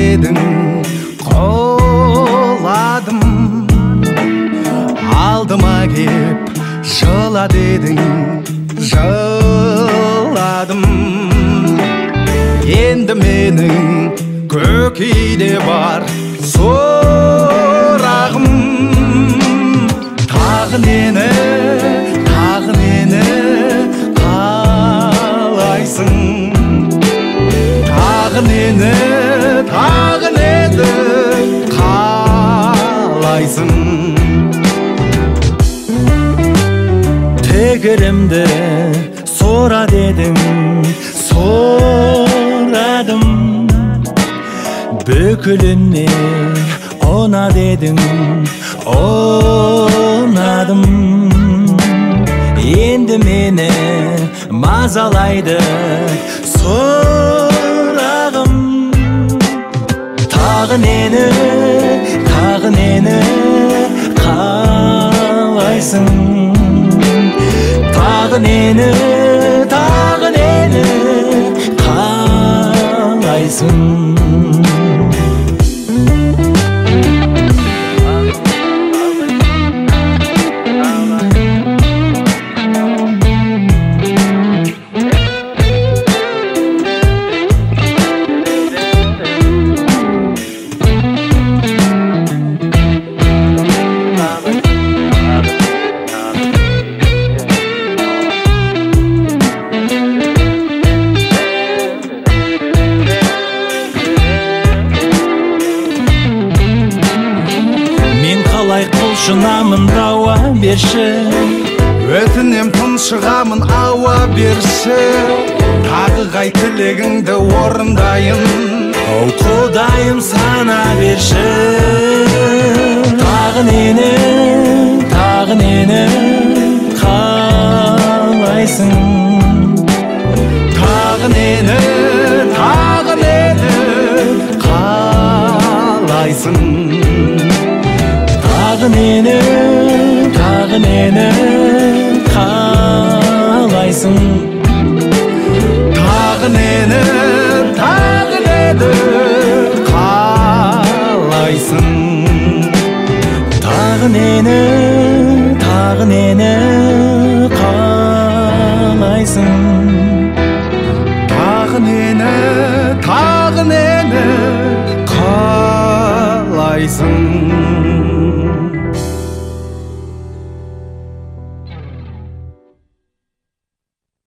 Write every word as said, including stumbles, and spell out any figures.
дедің, қоладым. Алдыма кеп жыла дедің, жыладым. Енді менің көкейде бар сұрағым, тағы нені, тағы нені қалайсың? Тағы нені, тағы нені қалайсың? Тегірімді сора дедің, сорадым. Бүкіліне она дедің, онадым. Енді мені мазалайды сұрағым, тағы нені, тағы нені қалайсың? Тағы нені, тағы нені қалайсың? Құлшынамын, дауа берші, өтінем тұншығамын, ауа берші. Тағы қай тілегіңді орындайын, оу құдайым сана берші. Тағы нені, тағы нені қалайсың? тағы нені, тағы нені қалайсың? Тағы нені,